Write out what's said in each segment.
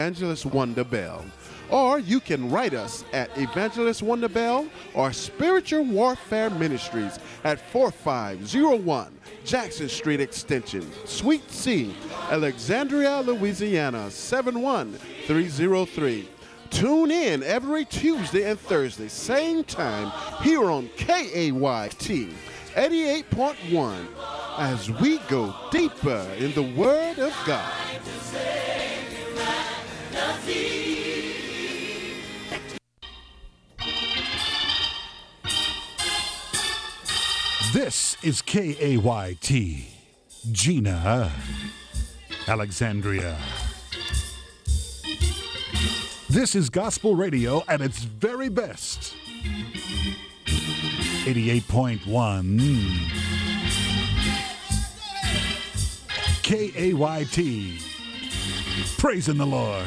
Evangelist Wonder Bell. Or you can write us at Evangelist Wonder Bell or Spiritual Warfare Ministries at 4501 Jackson Street Extension, Suite C, Alexandria, Louisiana 71303. Tune in every Tuesday and Thursday, same time, here on KAYT 88.1 as we go deeper in the Word of God. This is KAYT, Gina, Alexandria. This is gospel radio at its very best. 88.1 KAYT. Praising the Lord.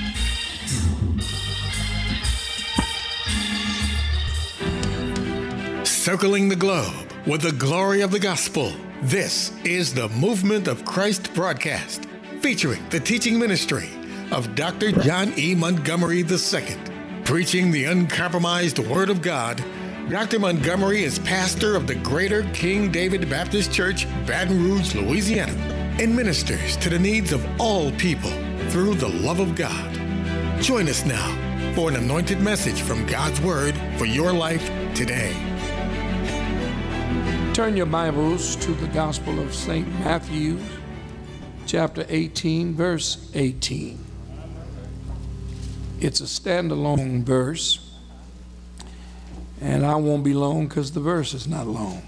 Circling the globe with the glory of the gospel. This is the Movement of Christ broadcast, featuring the teaching ministry of Dr. John E. Montgomery II. Preaching the uncompromised Word of God, Dr. Montgomery is pastor of the Greater King David Baptist Church, Baton Rouge, Louisiana, and ministers to the needs of all people through the love of God. Join us now for an anointed message from God's Word for your life today. Turn your Bibles to the Gospel of St. Matthew, chapter 18, verse 18. It's a standalone verse, and I won't be long because the verse is not long.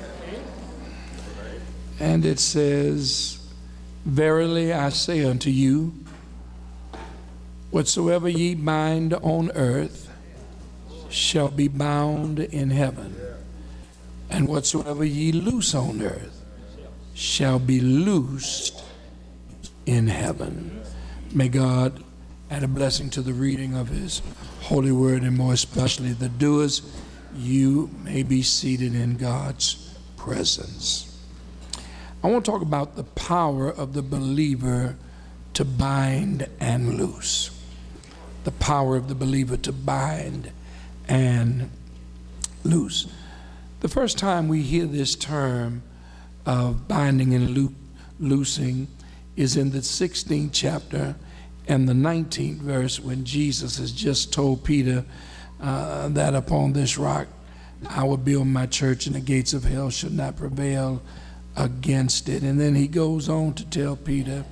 And it says, "Verily I say unto you, whatsoever ye bind on earth shall be bound in heaven. And whatsoever ye loose on earth shall be loosed in heaven." May God add a blessing to the reading of his holy word, and more especially the doers. You may be seated in God's presence. I want to talk about the power of the believer to bind and loose. The power of the believer to bind and loose. The first time we hear this term of binding and loosing is in the 16th chapter and the 19th verse, when Jesus has just told Peter that upon this rock I will build my church, and the gates of hell shall not prevail against it. And then he goes on to tell Peter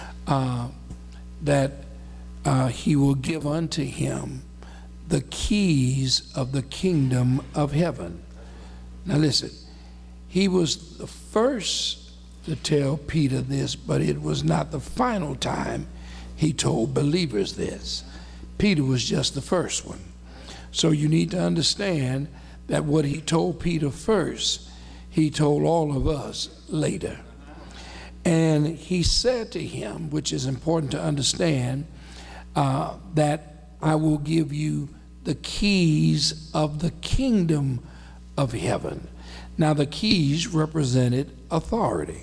that he will give unto him the keys of the kingdom of heaven. Now listen, he was the first to tell Peter this, but it was not the final time he told believers this. Peter was just the first one. So you need to understand that what he told Peter first, he told all of us later. And he said to him, which is important to understand, that I will give you the keys of the kingdom of heaven. Now the keys represented authority.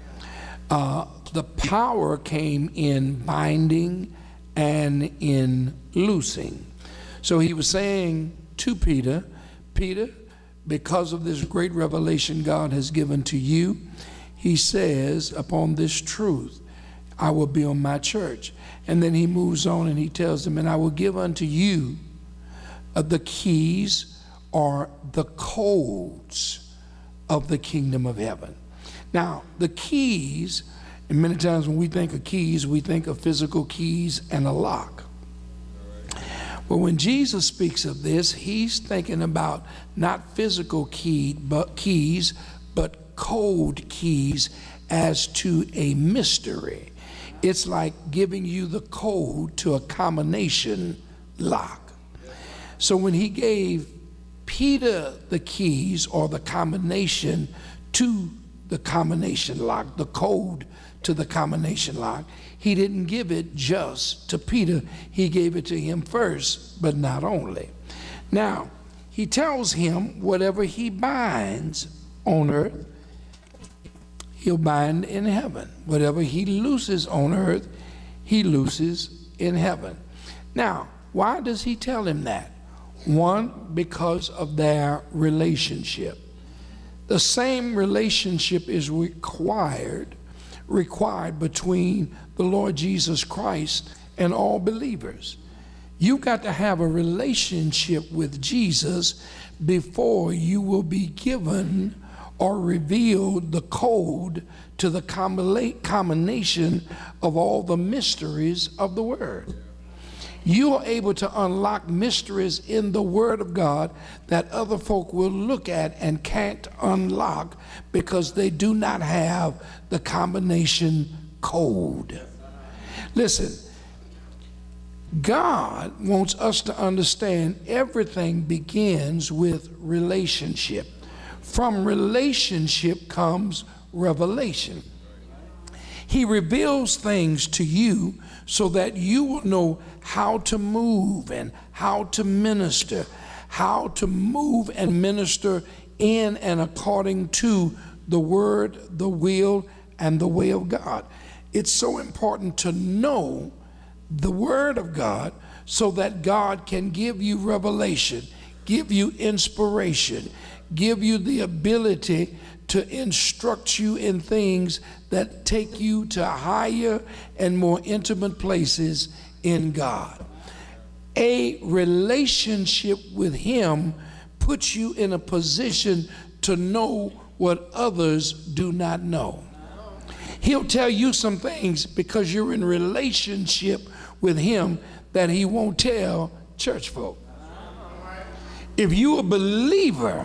The power came in binding and in loosing. So he was saying to Peter, Peter, because of this great revelation God has given to you, he says, upon this truth, I will build my church. And then he moves on and he tells them, and I will give unto you the keys or the codes of the kingdom of heaven. Now, the keys, and many times when we think of keys, we think of physical keys and a lock. But when Jesus speaks of this, he's thinking about not physical keys, but code keys as to a mystery. It's like giving you the code to a combination lock. So when he gave Peter the keys or the combination to the combination lock, the code to the combination lock, he didn't give it just to Peter. He gave it to him first, but not only. Now, he tells him whatever he binds on earth, he'll bind in heaven. Whatever he looses on earth, he looses in heaven. Now, why does he tell him that? One, because of their relationship. The same relationship is required between the Lord Jesus Christ and all believers. You've got to have a relationship with Jesus before you will be given or revealed the code to the combination of all the mysteries of the Word. You are able to unlock mysteries in the Word of God that other folk will look at and can't unlock because they do not have the combination code. Listen, God wants us to understand everything begins with relationship. From relationship comes revelation. He reveals things to you so that you will know how to move and how to minister, how to move and minister in and according to the word, the will, and the way of God. It's so important to know the word of God so that God can give you revelation, give you inspiration, give you the ability to instruct you in things that take you to higher and more intimate places in God. A relationship with Him puts you in a position to know what others do not know. He'll tell you some things because you're in relationship with Him that He won't tell church folk. If you're a believer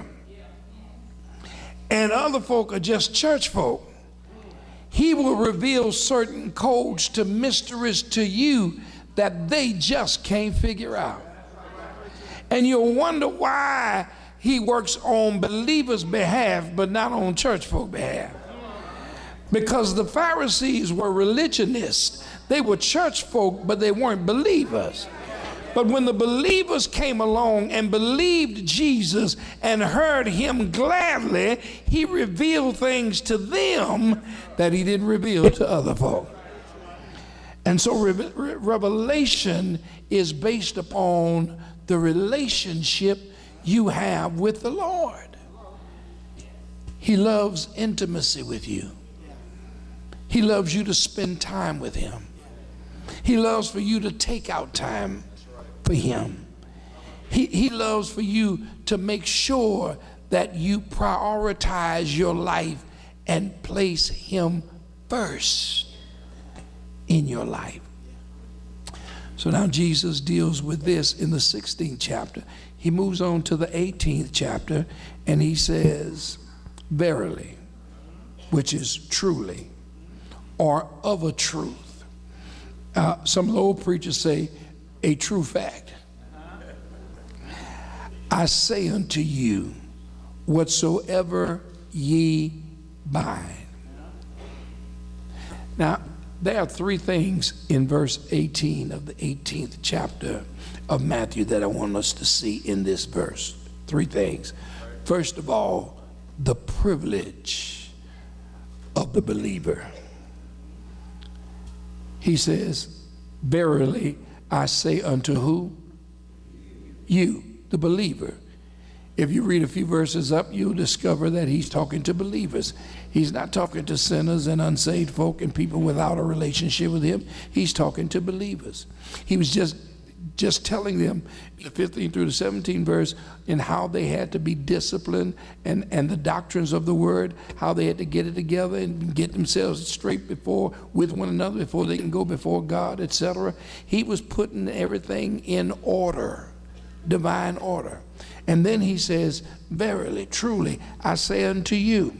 and other folk are just church folk, He will reveal certain codes to mysteries to you that they just can't figure out. And you'll wonder why He works on believers' behalf but not on church folk behalf. Because the Pharisees were religionists. They were church folk, but they weren't believers. But when the believers came along and believed Jesus and heard Him gladly, He revealed things to them that He didn't reveal to other folk. And so revelation is based upon the relationship you have with the Lord. He loves intimacy with you. He loves you to spend time with Him. He loves for you to take out time for Him. He loves for you to make sure that you prioritize your life and place Him first in your life. So now Jesus deals with this in the 16th chapter. He moves on to the 18th chapter and He says, verily, which is truly, or of a truth. Some of the old preachers say, a true fact. I say unto you, whatsoever ye bind. Now, there are three things in verse 18 of the 18th chapter of Matthew that I want us to see in this verse. Three things. First of all, the privilege of the believer. He says, verily, I say unto who? You, the believer. If you read a few verses up, you'll discover that He's talking to believers. He's not talking to sinners and unsaved folk and people without a relationship with Him. He's talking to believers. He was just telling them in the 15 through the 17 verse in how they had to be disciplined and the doctrines of the word, how they had to get it together and get themselves straight with one another before they can go before God, etc. He was putting everything in order, divine order. And then He says, verily, truly, I say unto you,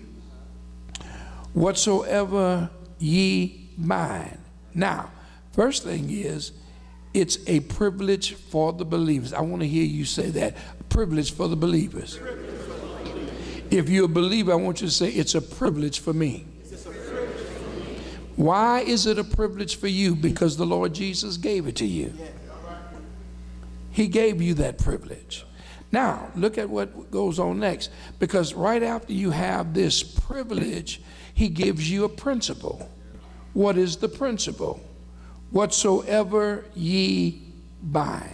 whatsoever ye bind. Now, first thing is, it's a privilege for the believers. I want to hear you say that. A privilege for the believers. If you're a believer, I want you to say, it's a privilege for me. Why is it a privilege for you? Because the Lord Jesus gave it to you. He gave you that privilege. Now, look at what goes on next. Because right after you have this privilege, He gives you a principle. What is the principle? whatsoever ye bind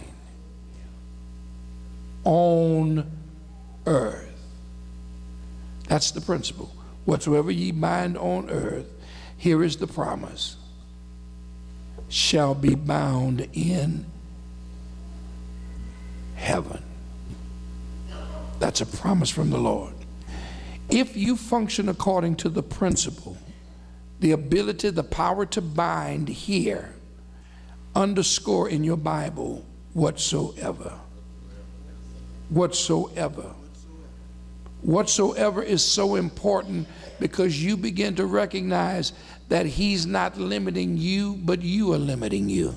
on earth. That's the principle. Whatsoever ye bind on earth, here is the promise, shall be bound in heaven. That's a promise from the Lord. If you function according to the principle, the ability, the power to bind here, underscore in your Bible, whatsoever. Whatsoever. Whatsoever is so important because you begin to recognize that he's not limiting you, but you are limiting you.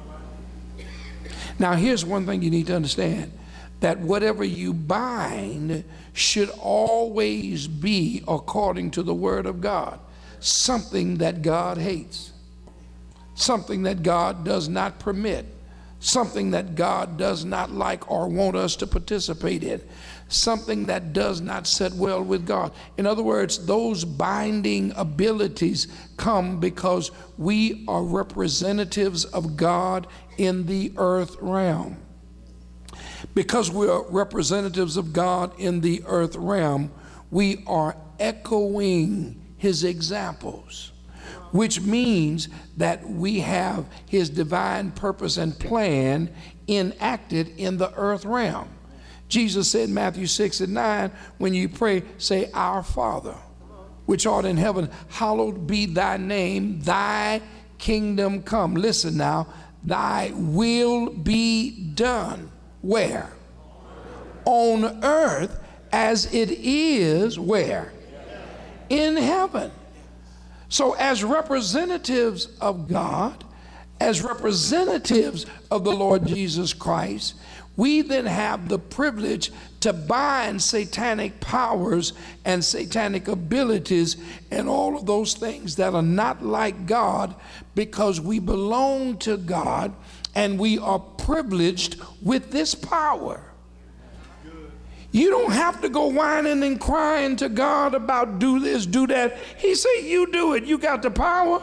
Now, here's one thing you need to understand, that whatever you bind should always be according to the Word of God, something that God hates, something that God does not permit, something that God does not like or want us to participate in, something that does not sit well with God. In other words, those binding abilities come because we are representatives of God in the earth realm. Because we are representatives of God in the earth realm, we are echoing his examples, which means that we have his divine purpose and plan enacted in the earth realm. Jesus said in Matthew 6:9, when you pray, say, Our Father, which art in heaven, hallowed be thy name, thy kingdom come. Listen now, thy will be done. Where? On earth as it is, where? In heaven. So as representatives of God, as representatives of the Lord Jesus Christ, we then have the privilege to bind satanic powers and satanic abilities and all of those things that are not like God, because we belong to God and we are privileged with this power. You don't have to go whining and crying to God about do this, do that. He said, you do it. You got the power.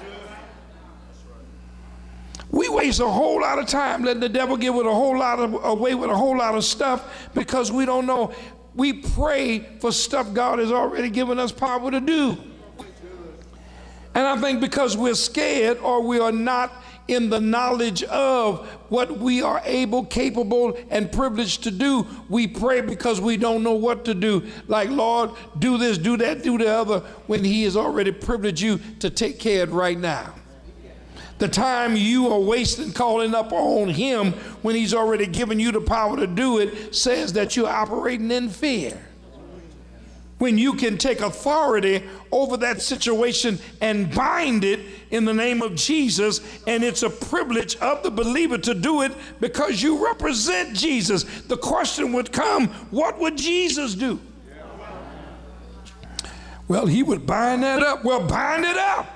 We waste a whole lot of time letting the devil get away with a whole lot of stuff because we don't know. We pray for stuff God has already given us power to do. And I think because we're scared or we are not in the knowledge of what we are able, capable, and privileged to do, we pray because we don't know what to do. Like, Lord, do this, do that, do the other, when he has already privileged you to take care of it right now. The time you are wasting calling up on him when he's already given you the power to do it says that you're operating in fear. When you can take authority over that situation and bind it in the name of Jesus, and it's a privilege of the believer to do it because you represent Jesus. The question would come, what would Jesus do? Well, he would bind that up. Well, bind it up.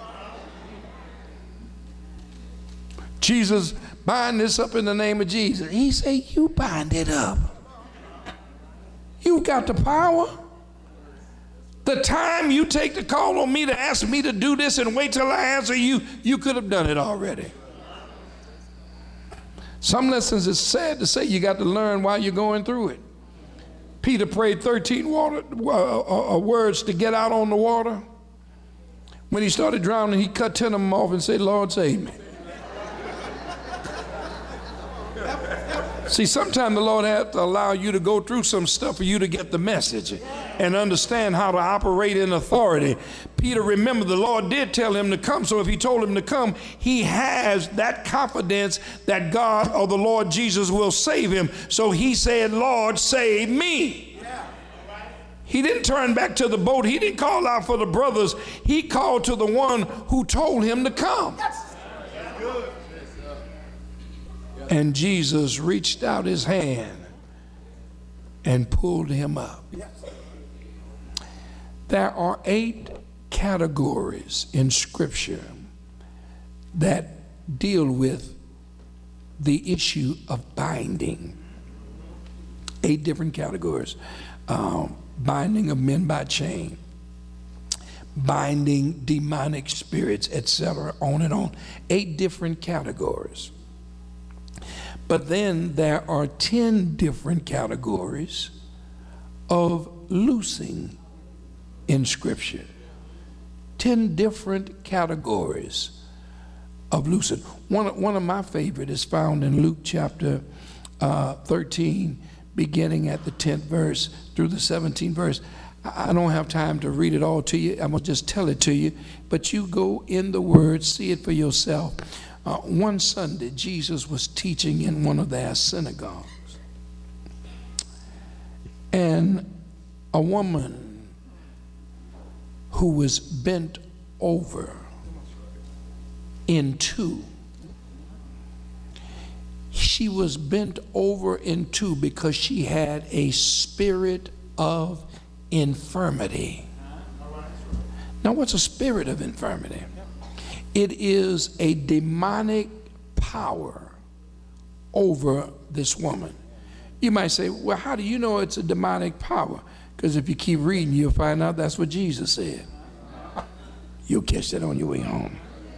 Jesus, bind this up in the name of Jesus. He said, you bind it up. You got the power. The time you take to call on me to ask me to do this and wait till I answer you, you could have done it already. Some lessons, it's sad to say, you got to learn while you're going through it. Peter prayed 13 words to get out on the water. When he started drowning, he cut 10 of them off and said, Lord, save me. See, sometimes the Lord has to allow you to go through some stuff for you to get the message and understand how to operate in authority. Peter, remember, the Lord did tell him to come, so if he told him to come, he has that confidence that God or the Lord Jesus will save him. So he said, Lord, save me. He didn't turn back to the boat. He didn't call out for the brothers. He called to the one who told him to come. And Jesus reached out his hand and pulled him up. There are 8 categories in Scripture that deal with the issue of binding. 8 different categories. Binding of men by chain, binding demonic spirits, etc., on and on. 8 different categories. But then there are 10 different categories of loosing in Scripture. 10 different categories of loosing. One of my favorite is found in Luke chapter 13, beginning at the 10th verse through the 17th verse. I don't have time to read it all to you. I'm going to just tell it to you. But you go in the Word, see it for yourself. One Sunday, Jesus was teaching in one of their synagogues. And a woman who was bent over in two. She was bent over in two because she had a spirit of infirmity. Now, what's a spirit of infirmity? It is a demonic power over this woman. You might say, well, how do you know it's a demonic power? Because if you keep reading, you'll find out that's what Jesus said. You'll catch that on your way home.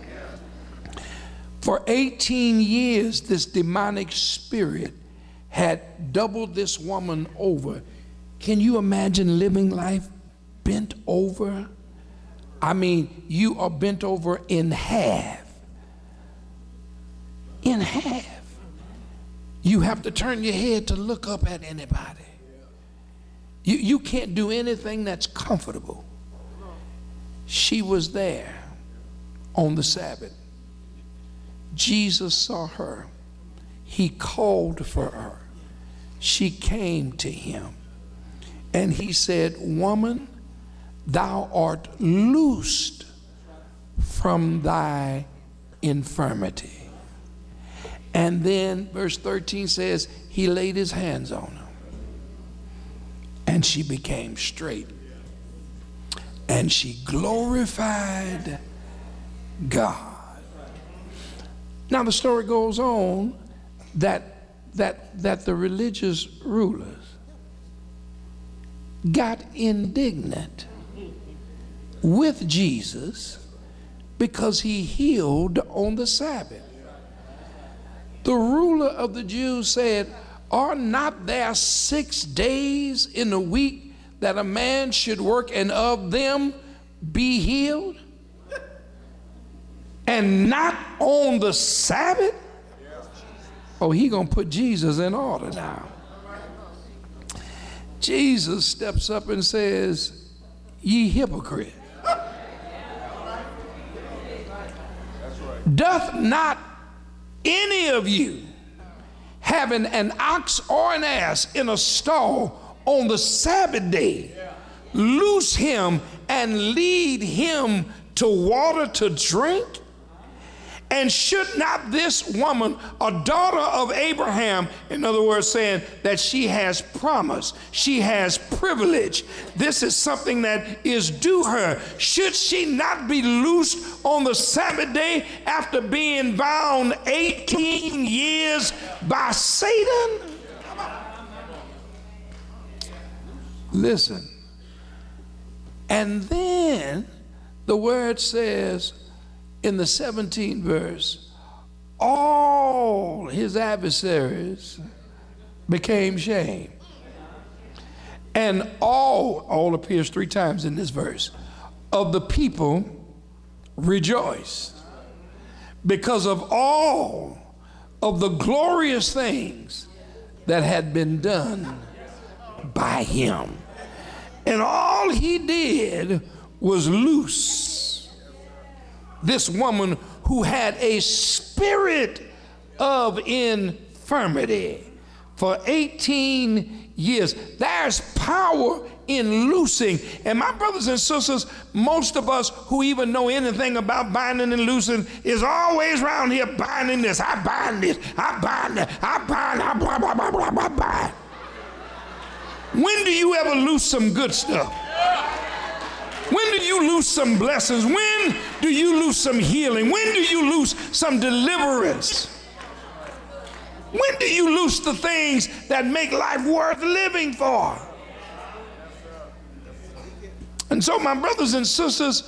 For 18 years, this demonic spirit had doubled this woman over. Can you imagine living life bent over? I mean, you are bent over in half. In half. You have to turn your head to look up at anybody. You can't do anything that's comfortable. She was there on the Sabbath. Jesus saw her. He called for her. She came to him. And he said, "Woman, thou art loosed from thy infirmity." And then verse 13 says, he laid his hands on her. And she became straight. And she glorified God. Now the story goes on that the religious rulers got indignant with Jesus because he healed on the Sabbath. The ruler of the Jews said, "Are not there 6 days in a week that a man should work, and of them be healed? And not on the Sabbath?" Oh, he gonna put Jesus in order now. Jesus steps up and says, "Ye hypocrite, doth not any of you, having an ox or an ass in a stall on the Sabbath day, loose him and lead him to water to drink? And should not this woman, a daughter of Abraham," in other words, saying that she has promise, she has privilege, this is something that is due her, should she not be loosed on the Sabbath day after being bound 18 years by Satan? Listen. And then the word says, in the 17th verse, all his adversaries became shamed. And all appears 3 times in this verse, of the people rejoiced because of all of the glorious things that had been done by him. And all he did was loose this woman who had a spirit of infirmity for 18 years. There's power in loosing. And my brothers and sisters, most of us who even know anything about binding and loosing is always around here binding this. I bind this. I bind that. I bind. I blah, blah, blah, blah, blah, blah. When do you ever loose some good stuff? When do you lose some blessings? When do you lose some healing? When do you lose some deliverance? When do you lose the things that make life worth living for? And so, my brothers and sisters,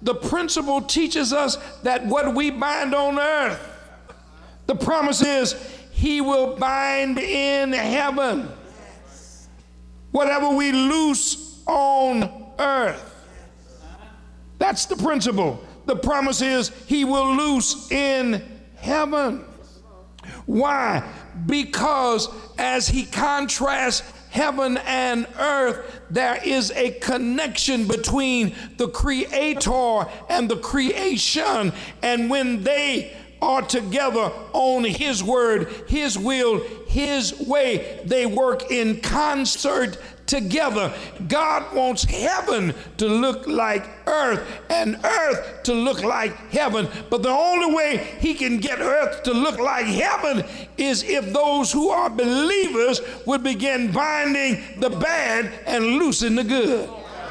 The principle teaches us that what we bind on earth, the promise is he will bind in heaven. Whatever we loose on earth. That's the principle. The promise is he will loose in heaven. Why? Because as he contrasts heaven and earth, there is a connection between the Creator and the creation. And when they are together on his word, his will, his way, they work in concert together. God wants heaven to look like earth and earth to look like heaven. But the only way he can get earth to look like heaven is if those who are believers would begin binding the bad and loosing the good.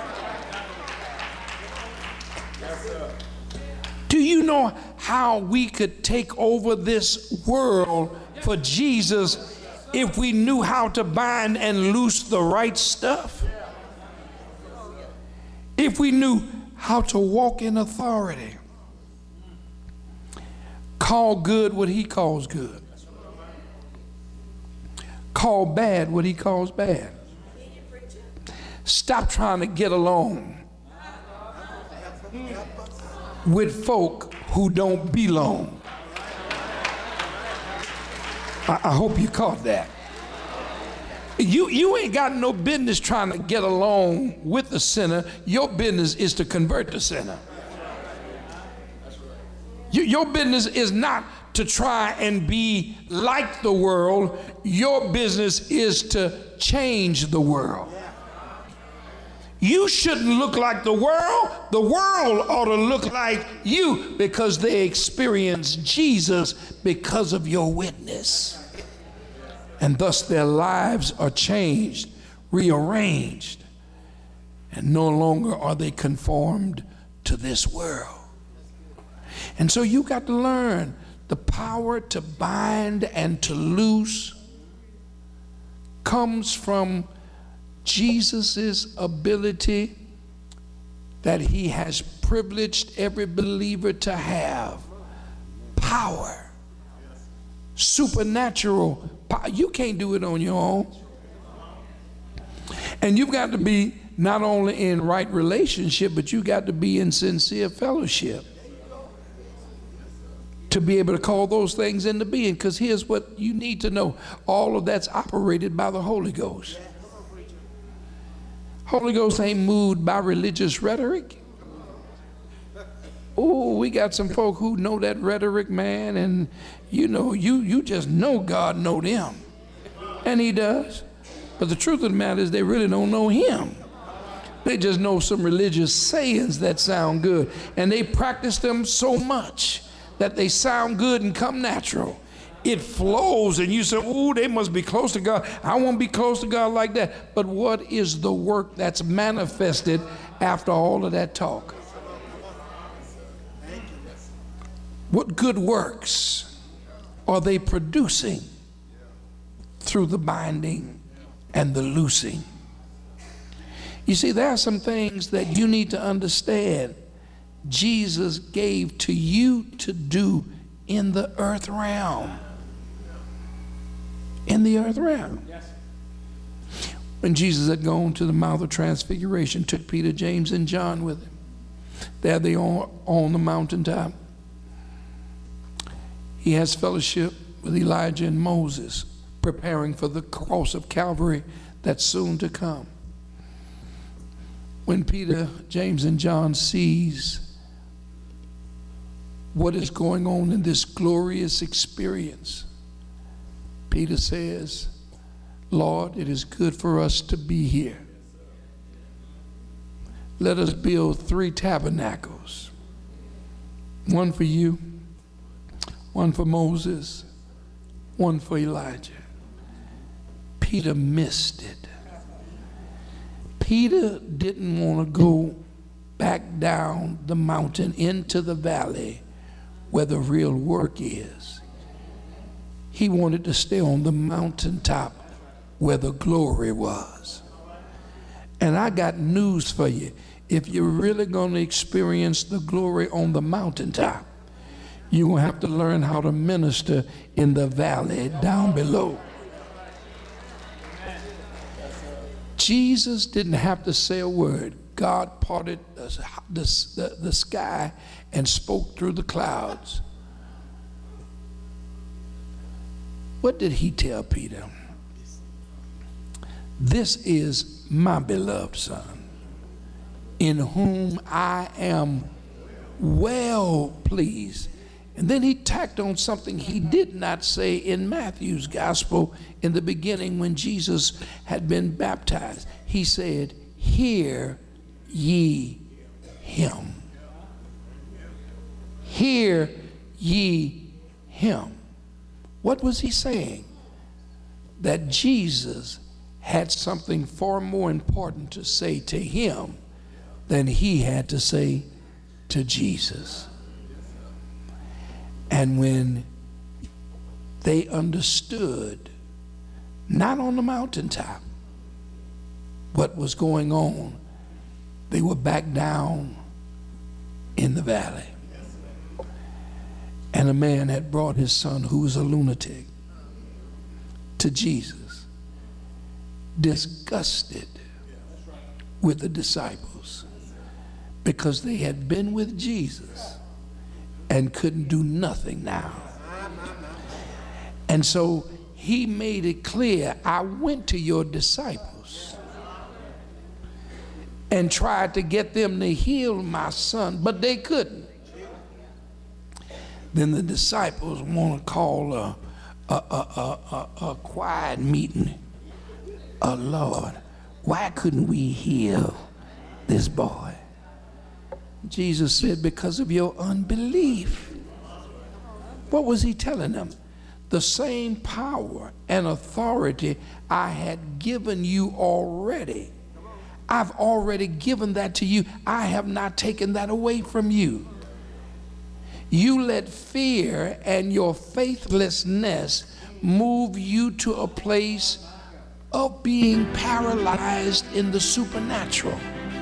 Do you know how we could take over this world for Jesus if we knew how to bind and loose the right stuff? If we knew how to walk in authority, call good what he calls good, call bad what he calls bad. Stop trying to get along with folk who don't belong. I hope you caught that. You ain't got no business trying to get along with the sinner. Your business is to convert the sinner. Your business is not to try and be like the world. Your business is to change the world. You shouldn't look like the world. The world ought to look like you because they experience Jesus because of your witness. And thus their lives are changed, rearranged, and no longer are they conformed to this world. And so you got to learn the power to bind and to loose comes from Jesus's ability that he has privileged every believer to have. Power. Supernatural power. You can't do it on your own. And you've got to be not only in right relationship, but you got to be in sincere fellowship to be able to call those things into being. Because here's what you need to know. All of that's operated by the Holy Ghost. Holy Ghost ain't moved by religious rhetoric. Oh, we got some folk who know that rhetoric, man, and you know, you just know God know them. And he does. But the truth of the matter is they really don't know him. They just know some religious sayings that sound good. And they practice them so much that they sound good and come natural. It flows and you say, oh, they must be close to God. I won't be close to God like that. But what is the work that's manifested after all of that talk? What good works are they producing through the binding and the loosing? You see, there are some things that you need to understand Jesus gave to you to do in the earth realm. In the earth realm. When Jesus had gone to the Mount of Transfiguration, took Peter, James, and John with him. There they are on the mountaintop. He has fellowship with Elijah and Moses, preparing for the cross of Calvary that's soon to come. When Peter, James, and John sees what is going on in this glorious experience, Peter says, Lord, it is good for us to be here. Let us build 3 tabernacles. One for you, one for Moses, one for Elijah. Peter missed it. Peter didn't want to go back down the mountain into the valley where the real work is. He wanted to stay on the mountaintop where the glory was. And I got news for you. if you're really going to experience the glory on the mountaintop, you're going to have to learn how to minister in the valley down below. Jesus didn't have to say a word. God parted the sky and spoke through the clouds. What did he tell Peter? This is my beloved Son, in whom I am well pleased. And then he tacked on something he did not say in Matthew's gospel in the beginning when Jesus had been baptized. He said, hear ye him. Hear ye him. What was he saying? That Jesus had something far more important to say to him than he had to say to Jesus. And when they understood, not on the mountaintop, what was going on, they were back down in the valley. And a man had brought his son, who was a lunatic, to Jesus, disgusted with the disciples because they had been with Jesus and couldn't do nothing now. And so he made it clear, I went to your disciples and tried to get them to heal my son, but they couldn't. Then the disciples want to call a quiet meeting. Lord, why couldn't we heal this boy? Jesus said, because of your unbelief. What was he telling them? The same power and authority I had given you already. I've already given that to you. I have not taken that away from you. You let fear and your faithlessness move you to a place of being paralyzed in the supernatural.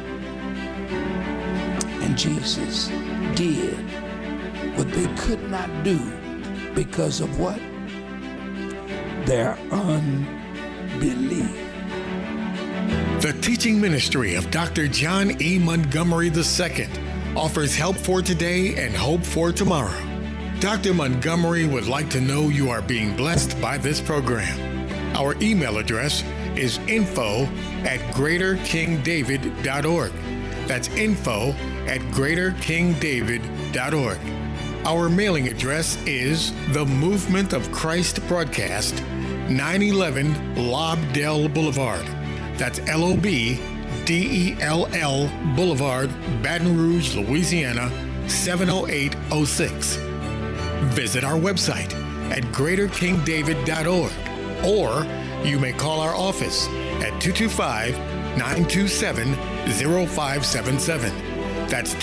And Jesus did what they could not do because of what? Their unbelief. The teaching ministry of Dr. John E. Montgomery II offers help for today and hope for tomorrow. Dr. Montgomery would like to know you are being blessed by this program. Our email address is info@greaterkingdavid.org. That's info@greaterkingdavid.org. Our mailing address is The Movement of Christ Broadcast, 911 Lobdell Boulevard. That's LOBDELL Boulevard, Baton Rouge, Louisiana, 70806. Visit our website at greaterkingdavid.org, or you may call our office at 225-927-0577. That's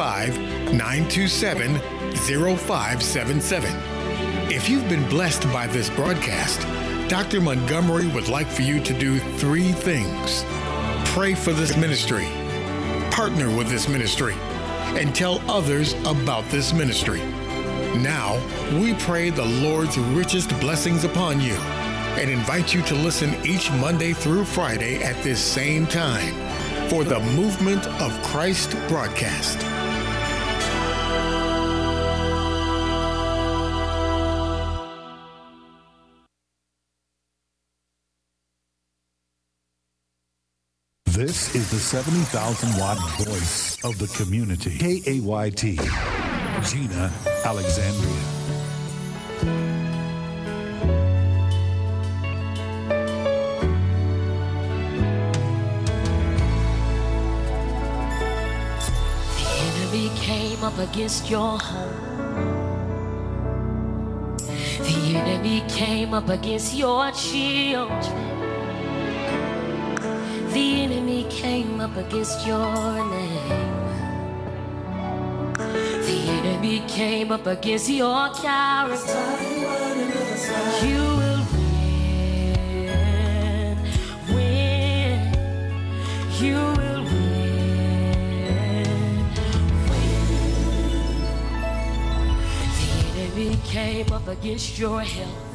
225-927-0577. If you've been blessed by this broadcast, Dr. Montgomery would like for you to do 3 things. Pray for this ministry, partner with this ministry, and tell others about this ministry. Now, we pray the Lord's richest blessings upon you and invite you to listen each Monday through Friday at this same time for the Movement of Christ broadcast. This is the 70,000-watt voice of the community. KAYT, Gina, Alexandria. The enemy came up against your home. The enemy came up against your children. The enemy came up against your name. The enemy came up against your character. You will win, win. You will win. against your health.